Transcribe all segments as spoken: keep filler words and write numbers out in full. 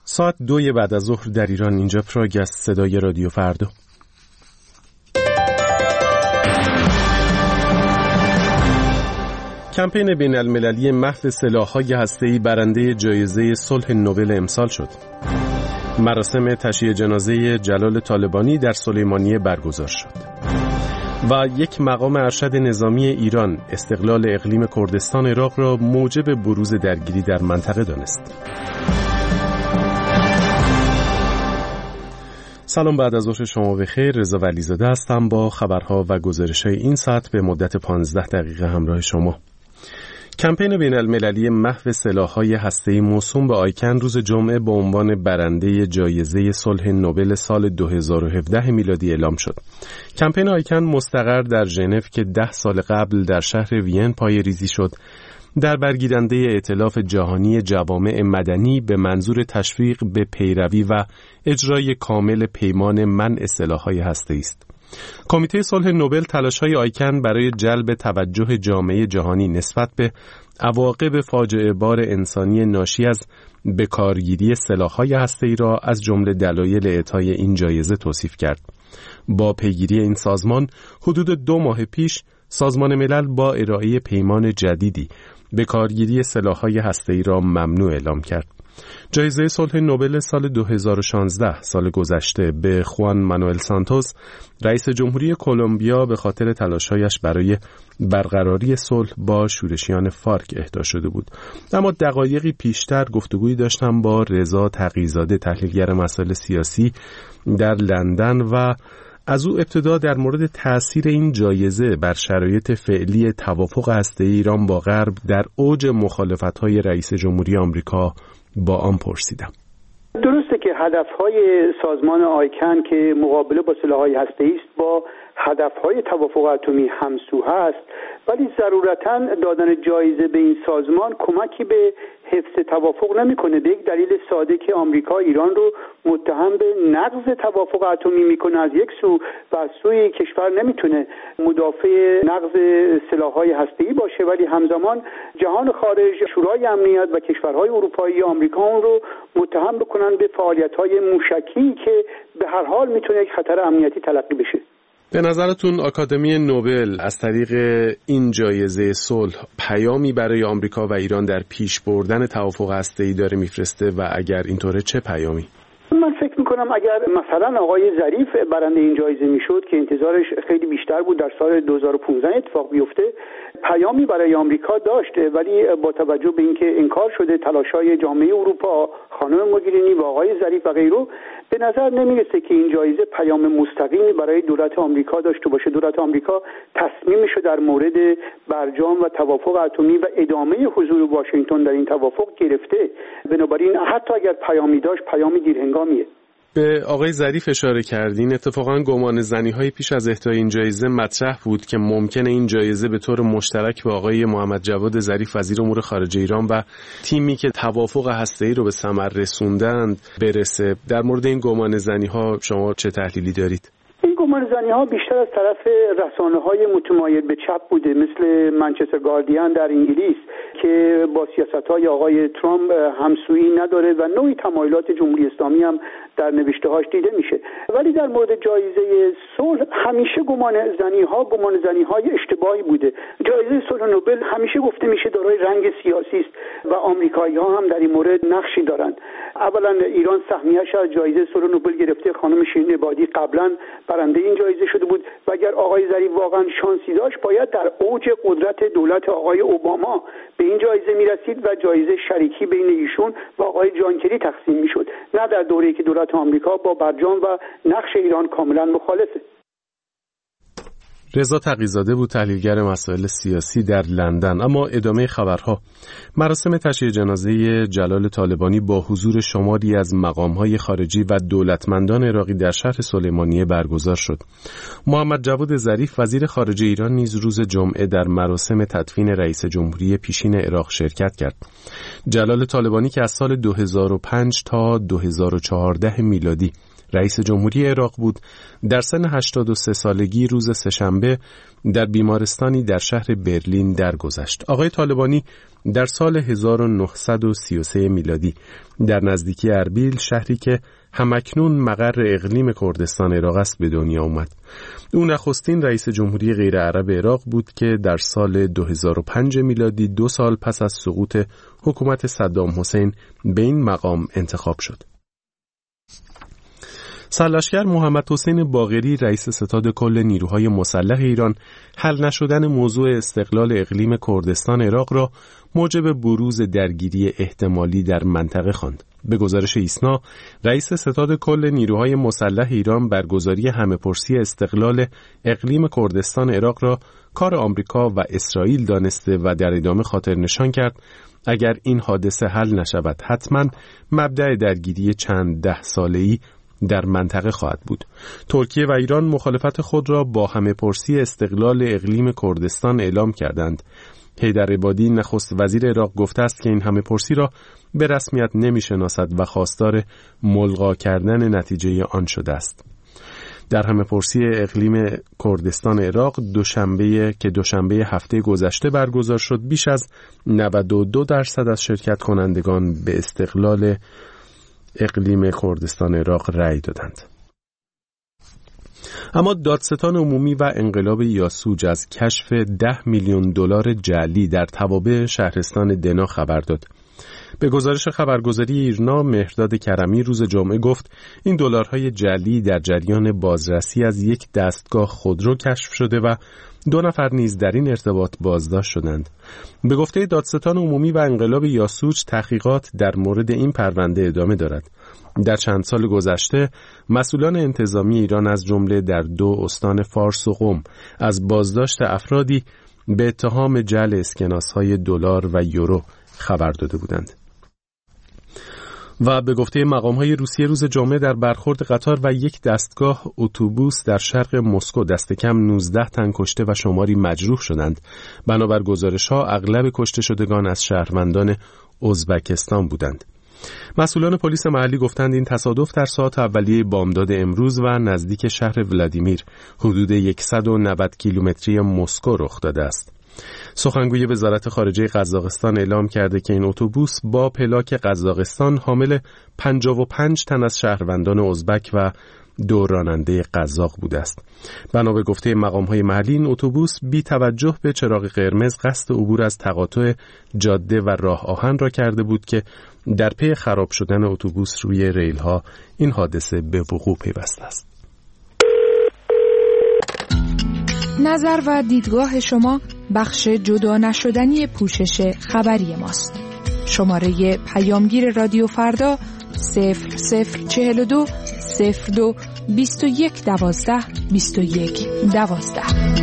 ساعت دوی بعد از ظهر در ایران. اینجا پراگ است، صدای رادیو فردا. کمپین بین المللی محو سلاح‌های هسته‌ای برنده جایزه صلح نوبل امسال شد. مراسم تشییع جنازه جلال طالبانی در سلیمانیه برگزار شد. و یک مقام ارشد نظامی ایران استقلال اقلیم کردستان عراق را موجب بروز درگیری در منطقه دانست. سلام، بعد از ظهر شما بخیر. رضا ولیزاده هستم با خبرها و گزارش‌های این ساعت به مدت پانزده دقیقه همراه شما. کمپین بین المللی محو سلاح‌های هسته‌ای موسوم به آیکن روز جمعه به عنوان برنده جایزه صلح نوبل سال دو هزار و هفده میلادی اعلام شد. کمپین آیکن مستقر در ژنو که ده سال قبل در شهر وین پایه‌ریزی شد، در برگیرنده ائتلاف جهانی جوامع مدنی به منظور تشویق به پیروی و اجرای کامل پیمان منع سلاح‌های هسته‌ای است. کمیته صلح نوبل تلاش‌های آیکن برای جلب توجه جامعه جهانی نسبت به عواقب فاجعه بار انسانی ناشی از بکارگیری سلاح‌های هسته‌ای را از جمله دلایل اعطای این جایزه توصیف کرد. با پیگیری این سازمان حدود دو ماه پیش سازمان ملل با ارائه پیمان جدیدی بکارگیری سلاح‌های هسته‌ای را ممنوع اعلام کرد. جایزه صلح نوبل سال دو هزار و شانزده سال گذشته به خوان مانوئل سانتوس رئیس جمهوری کلمبیا به خاطر تلاش‌هایش برای برقراری صلح با شورشیان فارک اهدا شده بود. اما دقایقی پیشتر گفتگویی داشتم با رضا تقی‌زاده، تحلیلگر مسائل سیاسی در لندن، و از او ابتدا در مورد تأثیر این جایزه بر شرایط فعلی توافق هسته‌ای ایران با غرب در اوج مخالفت‌های رئیس جمهوری آمریکا با آن پرسیدم. درسته که هدفهای سازمان آیکن که مقابله با سلاح‌های هسته‌ای است با هدفهای توافق اتمی همسو هست، ولی ضرورتاً دادن جایزه به این سازمان کمکی به حفظ توافق نمی‌کنه. به یک دلیل ساده که آمریکا ایران رو متهم به نقض توافق اتمی میکنه از یک سو، و از سوی کشور نمیتونه مدافع نقض سلاح‌های هسته‌ای باشه، ولی همزمان جهان خارج، شورای امنیت و کشورهای اروپایی آمریکا اون رو متهم بکنن به فعالیت‌های موشکی که به هر حال میتونه یک خطر امنیتی تلقی بشه. به نظرتون آکادمی نوبل از طریق این جایزه صلح پیامی برای آمریکا و ایران در پیش بردن توافق هسته‌ای داره میفرسته و اگر اینطوره چه پیامی؟ من فکر میکنم اگر مثلا آقای ظریف برنده این جایزه میشد که انتظارش خیلی بیشتر بود در سال دو هزار و پانزده اتفاق بیفته، پیامی برای آمریکا داشته، ولی با توجه به اینکه انکار شده تلاش‌های جامعه اروپا، خانم موگرینی و آقای ظریف و غیره، به نظر نمیرسه که این جایزه پیام مستقیمی برای دولت آمریکا داشته باشه. دولت آمریکا تصمیمش رو در مورد برجام و توافق اتمی و ادامه حضور واشنگتن در این توافق گرفته، بنابراین حتی اگر پیامی داشت پیامی دیرهنگامیه. به آقای ظریف اشاره کردین. اتفاقا گمان زنی‌های پیش از اهدای این جایزه مطرح بود که ممکنه این جایزه به طور مشترک به آقای محمد جواد ظریف وزیر امور خارجه ایران و تیمی که توافق هسته‌ای رو به ثمر رسوندند برسه. در مورد این گمان زنی‌ها شما چه تحلیلی دارید؟ این گمانه‌زنی‌ها بیشتر از طرف رسانه‌های متمایل به چپ بوده، مثل منچستر گاردین در انگلیس که با سیاست‌های آقای ترامپ همسویی نداره و نوعی تمایلات جمهوری اسلامی هم در نوشته‌هاش دیده میشه. ولی در مورد جایزه صلح همیشه گمانه‌زنی‌ها گمانه‌زنی‌های اشتباهی بوده. جایزه صلح نوبل همیشه گفته میشه دارای رنگ سیاسی است و آمریکایی‌ها هم در این مورد نقشی دارن. اولا ایران سهمیه‌اش از جایزه صلح نوبل گرفته، خانم شیرین عبادی قبلا برنده این جایزه شده بود و اگر آقای ظریف واقعا شانسی داشت باید در اوج قدرت دولت آقای اوباما به این جایزه میرسید و جایزه شریکی بین ایشون و آقای جان کری تقسیم میشد، نه در دوره‌ای که دولت آمریکا با برجام و نقش ایران کاملا مخالفه. رضا تقی‌زاده بود، تحلیلگر مسائل سیاسی در لندن. اما ادامه خبرها. مراسم تشییع جنازه جلال طالبانی با حضور شماری از مقام‌های خارجی و دولتمندان عراقی در شهر سلیمانیه برگزار شد. محمد جواد ظریف وزیر خارجه ایران نیز روز جمعه در مراسم تدفین رئیس جمهوری پیشین عراق شرکت کرد. جلال طالبانی که از سال دو هزار و پنج تا دو هزار و چهارده میلادی رئیس جمهوری عراق بود، در سن هشتاد و سه سالگی روز سه‌شنبه در بیمارستانی در شهر برلین درگذشت. آقای طالبانی در سال هزار و نهصد و سی و سه میلادی در نزدیکی اربیل، شهری که همکنون مقر اقلیم کردستان عراق است، به دنیا آمد. او نخستین رئیس جمهوری غیر عرب عراق بود که در سال دو هزار و پنج میلادی، دو سال پس از سقوط حکومت صدام حسین، به این مقام انتخاب شد. سرلشکر محمد حسین باقری، رئیس ستاد کل نیروهای مسلح ایران، حل نشدن موضوع استقلال اقلیم کردستان عراق را موجب بروز درگیری احتمالی در منطقه خواند. به گزارش ایسنا، رئیس ستاد کل نیروهای مسلح ایران برگزاری همه‌پرسی استقلال اقلیم کردستان عراق را کار آمریکا و اسرائیل دانسته و در ادامه خاطر نشان کرد اگر این حادثه حل نشود، حتما مبدأ درگیری چند ده ساله‌ای در منطقه خواهد بود. ترکیه و ایران مخالفت خود را با همه‌پرسی استقلال اقلیم کردستان اعلام کردند. حیدر عبادی، نخست وزیر عراق، گفته است که این همه‌پرسی را به رسمیت نمی‌شناسد و خواستار ملغا کردن نتیجه آن شده است. در همه‌پرسی اقلیم کردستان عراق دوشنبه که دوشنبه هفته گذشته برگزار شد، بیش از نود و دو درصد از شرکت کنندگان به استقلال اقلیم کردستان عراق رأی دادند. اما دادستان عمومی و انقلاب یاسوج از کشف ده میلیون دلار جعلی در توابع شهرستان دنا خبر داد. به گزارش خبرگزاری ایرنا، مهرداد کرمی روز جمعه گفت این دلارهای جعلی در جریان بازرسی از یک دستگاه خودرو کشف شده و دو نفر نیز در این ارتباط بازداشت شدند. به گفته دادستان عمومی و انقلاب یاسوج، تحقیقات در مورد این پرونده ادامه دارد. در چند سال گذشته مسئولان انتظامی ایران از جمله در دو استان فارس و قم از بازداشت افرادی به اتهام جعل اسکناس‌های دلار و یورو خبر داده بودند. و به گفته مقام‌های روسیه روز جمعه در برخورد قطار و یک دستگاه اتوبوس در شرق مسکو دست کم نوزده تن کشته و شماری مجروح شدند. بنابر گزارش‌ها اغلب کشته شدگان از شهروندان ازبکستان بودند. مسئولان پلیس محلی گفتند این تصادف در ساعات اولیه بامداد امروز و نزدیک شهر ولادیمیر، حدود صد و نود کیلومتری مسکو رخ داده است. سخنگوی وزارت خارجه قزاقستان اعلام کرده که این اتوبوس با پلاک قزاقستان حامل پنجاه و پنج تن از شهروندان ازبک و دو راننده قزاق بوده است. بنا به گفته مقام‌های محلی، این اتوبوس بی توجه به چراغ قرمز قصد عبور از تقاطع جاده و راه آهن را کرده بود که در پی خراب شدن اتوبوس روی ریل‌ها این حادثه به وقوع پیوسته است. نظر و دیدگاه شما بخش جدا نشدنی پوشش خبری ماست. شماره پیامگیر رادیو فردا صفر صفر چهل و دو صفر دو بیست و یک دوازده بیست و یک دوازده.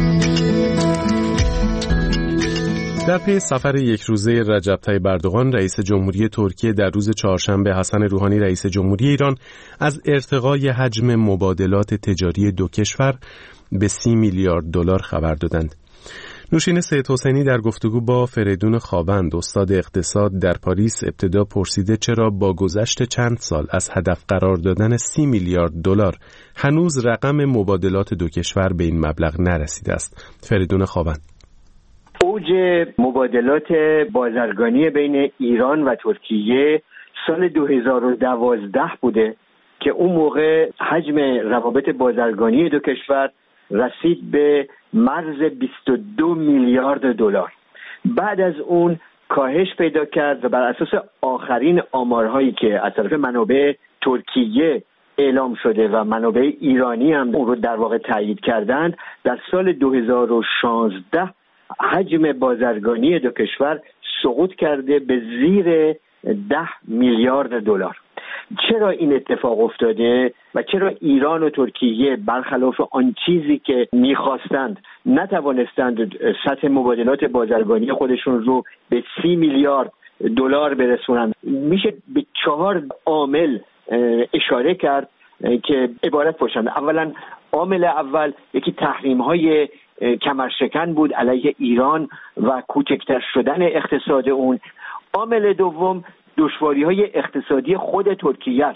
در پی سفر یک روزه رجب طیب اردوغان رئیس جمهوری ترکیه در روز چهارشنبه، حسن روحانی رئیس جمهوری ایران از ارتقای حجم مبادلات تجاری دو کشور به سی میلیارد دلار خبر دادند. نوشین سید حسینی در گفتگو با فریدون خاوند، استاد اقتصاد در پاریس، ابتدا پرسیده چرا با گذشت چند سال از هدف قرار دادن سی میلیارد دلار هنوز رقم مبادلات دو کشور به این مبلغ نرسیده است. فریدون خاوند: اوج مبادلات بازرگانی بین ایران و ترکیه سال دو هزار و دوازده بوده که اون موقع حجم روابط بازرگانی دو کشور رسید به مرز بیست و دو میلیارد دلار. بعد از اون کاهش پیدا کرد و بر اساس آخرین آمارهایی که از طرف منابع ترکیه اعلام شده و منابع ایرانی هم اون رو در واقع تایید کردند، در سال دو هزار و شانزده حجم بازرگانی دو کشور سقوط کرده به زیر ده میلیارد دلار. چرا این اتفاق افتاده و چرا ایران و ترکیه برخلاف آن چیزی که می‌خواستند نتوانستند سطح مبادلات بازرگانی خودشون رو به سی میلیارد دلار برسونند؟ میشه به چهار عامل اشاره کرد که عبارت باشند. اولا، عامل اول یکی تحریم‌های کمرشکن بود علیه ایران و کوچکتر شدن اقتصاد اون. عامل دوم دشواری‌های اقتصادی خود ترکیه است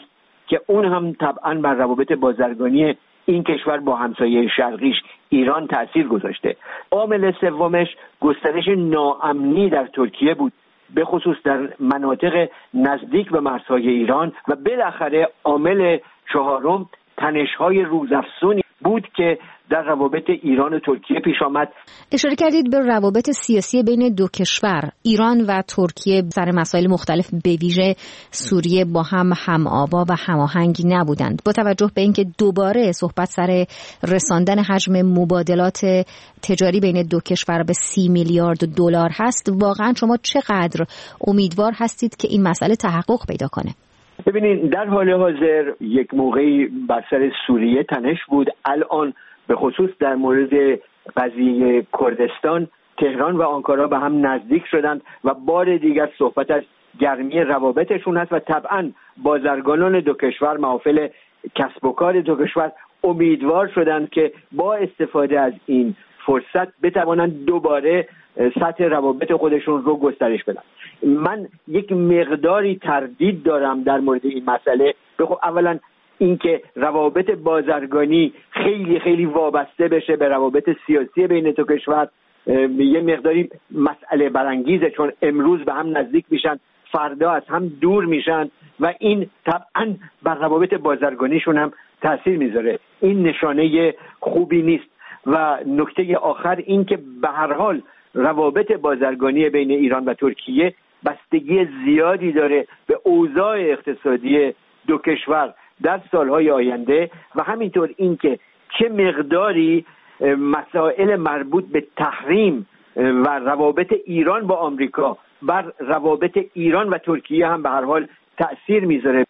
که اون هم طبعا بر روابط بازرگانی این کشور با همسایه شرقیش ایران تأثیر گذاشته. عامل سومش گسترش ناامنی در ترکیه بود، به خصوص در مناطق نزدیک به مرزهای ایران، و بالاخره عامل چهارم تنش‌های روزافزونی بود که در روابط ایران و ترکیه پیش آمد. اشاره کردید به روابط سیاسی بین دو کشور. ایران و ترکیه سر مسائل مختلف به ویژه سوریه با هم هم‌آوا و هماهنگ نبودند. با توجه به اینکه دوباره صحبت سر رساندن حجم مبادلات تجاری بین دو کشور به سی میلیارد دلار هست، واقعا شما چقدر امیدوار هستید که این مسئله تحقق پیدا کنه؟ ببینید، در حال حاضر یک موقعی بر سر سوریه تنش بود. الان به خصوص در مورد قضیه کردستان تهران و آنکارا به هم نزدیک شدند و بار دیگر صحبت از گرمی روابطشون هست و طبعا بازرگانان دو کشور، محافل کسب و کار دو کشور امیدوار شدند که با استفاده از این فرصت بتوانند دوباره سطح روابط خودشون رو گسترش بدن. من یک مقداری تردید دارم در مورد این مسئله. بخو اولا اینکه روابط بازرگانی خیلی خیلی وابسته بشه به روابط سیاسی بین دو کشور یه مقداری مسئله برانگیزه، چون امروز به هم نزدیک میشن، فردا از هم دور میشن و این طبعا بر روابط بازرگانیشون هم تاثیر میذاره. این نشانه خوبی نیست. و نکته آخر این که به هر حال روابط بازرگانی بین ایران و ترکیه بستگی زیادی داره به اوضاع اقتصادی دو کشور در سالهای آینده و همینطور اینکه چه مقداری مسائل مربوط به تحریم و روابط ایران با آمریکا بر روابط ایران و ترکیه هم به هر حال تأثیر میذاره.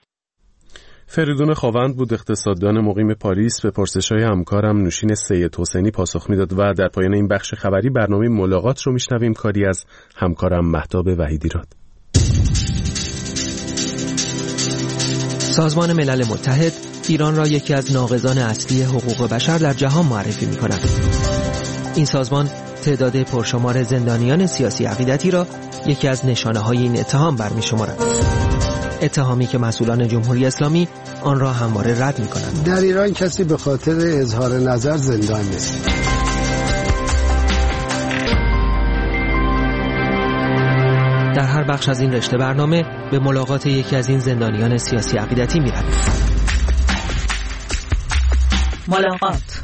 فریدون خاوند بود، اقتصاددان مقیم پاریس، به پرسش‌های همکارم نوشین سید حسینی پاسخ میداد و در پایان این بخش خبری برنامه ملاقات رو میشنویم، کاری از همکارم مهتاب وحیدیراد. سازمان ملل متحد ایران را یکی از ناقضان اصلی حقوق بشر در جهان معرفی می‌کند. این سازمان تعداد پرشمار زندانیان سیاسی عقیدتی را یکی از نشانه‌های این اتهام برمی‌شمارد. اتهامی که مسئولان جمهوری اسلامی آن را همواره رد می‌کنند. در ایران کسی به خاطر اظهار نظر زندان نیست. در هر بخش از این رشته برنامه به ملاقات یکی از این زندانیان سیاسی عقیدتی می‌رویم. ملاقات.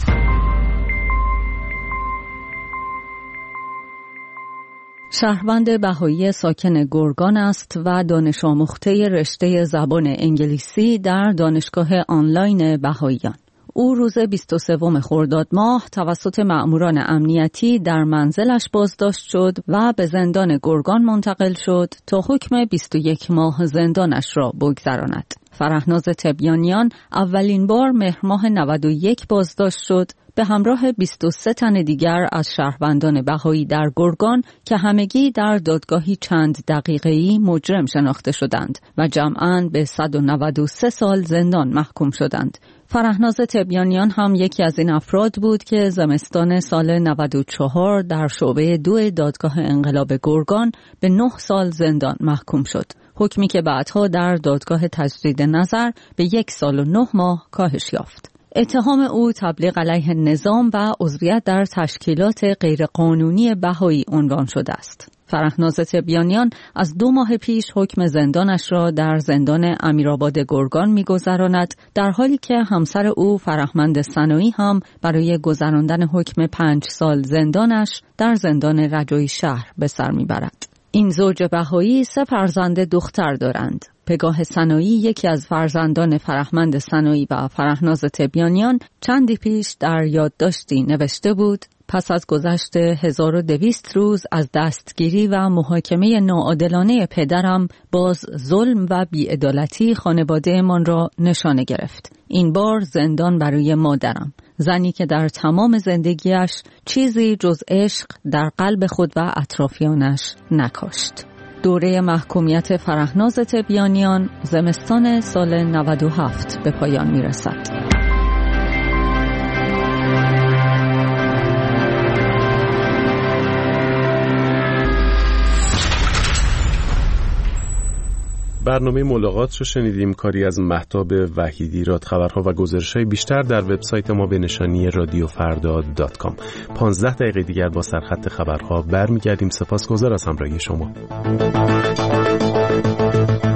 شهروند بهایی ساکن گرگان است و دانش آموخته رشته زبان انگلیسی در دانشگاه آنلاین بهاییان. او روز بیست و سوم خرداد ماه توسط مأموران امنیتی در منزلش بازداشت شد و به زندان گرگان منتقل شد تا حکم بیست و یک ماه زندانش را بگذراند. فرهناز تبیانیان اولین بار مهر ماه نود و یک بازداشت شد به همراه بیست و سه تن دیگر از شهروندان بهایی در گرگان که همگی در دادگاهی چند دقیقه‌ای مجرم شناخته شدند و جمعاً به صد و نود و سه سال زندان محکوم شدند. فرهناز تبیانیان هم یکی از این افراد بود که زمستان سال نود و چهار در شعبه دو دادگاه انقلاب گرگان به نه سال زندان محکوم شد. حکمی که بعدها در دادگاه تجدید نظر به یک سال و نه ماه کاهش یافت. اتهام او تبلیغ علیه نظام و عضویت در تشکیلات غیرقانونی بهایی عنوان شده است. فرهناز تبیانیان از دو ماه پیش حکم زندانش را در زندان امیرآباد گرگان می‌گذراند، در حالی که همسر او فرهمند سنایی هم برای گذراندن حکم پنج سال زندانش در زندان رجایی شهر به سر می‌برد. این زوج بهایی سه فرزند دختر دارند. پگاه سنایی یکی از فرزندان فرهمند سنایی و فرهناز تبیانیان چندی پیش در یادداشتی نوشته بود: پس از گذشت هزار و دویست روز از دستگیری و محاکمه ناعادلانه پدرم باز ظلم و بی‌عدالتی خانواده‌مان را نشانه گرفت. این بار زندان برای مادرم، زنی که در تمام زندگیش چیزی جز عشق در قلب خود و اطرافیانش نکاشت. دوره محکومیت فرهناز تبیانیان زمستان سال نود و هفت به پایان می رسد. برنامه ملاقات رو شنیدیم، کاری از مهتاب وحیدی. راد خبرها و گزارش‌های بیشتر در وبسایت ما به نشانی رادیو فردا دات کام. پانزده دقیقه دیگر با سرخط خبرها برمیگردیم. سپاسگزار از همراهی شما.